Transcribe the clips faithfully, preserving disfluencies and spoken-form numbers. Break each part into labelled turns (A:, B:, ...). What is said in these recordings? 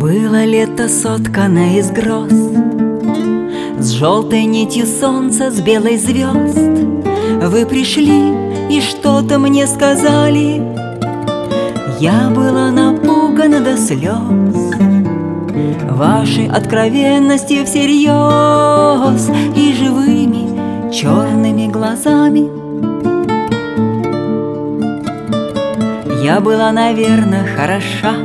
A: Было лето, сотканное из гроз, с желтой нитью солнца, с белой звезд. Вы пришли и что-то мне сказали. Я была напугана до слез вашей откровенностью всерьез и живыми черными глазами. Я была, наверное, хороша,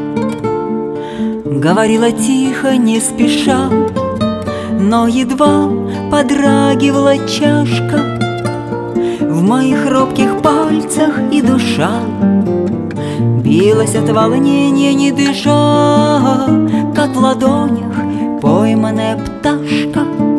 A: говорила тихо, не спеша, но едва подрагивала чашка в моих робких пальцах, и душа билась от волнения, не дыша, как в ладонях пойманная пташка.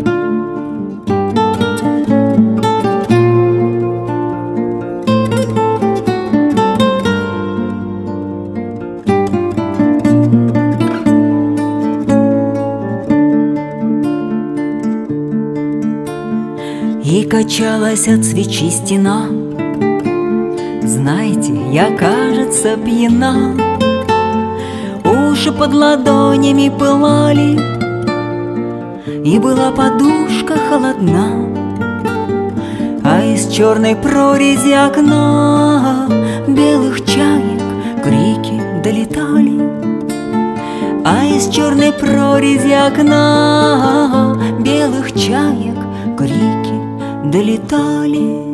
A: И качалась от свечи стена. Знаете, я, кажется, пьяна. Уши под ладонями пылали, и была подушка холодна. А из черной прорези окна белых чаек крики долетали. А из черной прорези окна белых чаек крики долетали.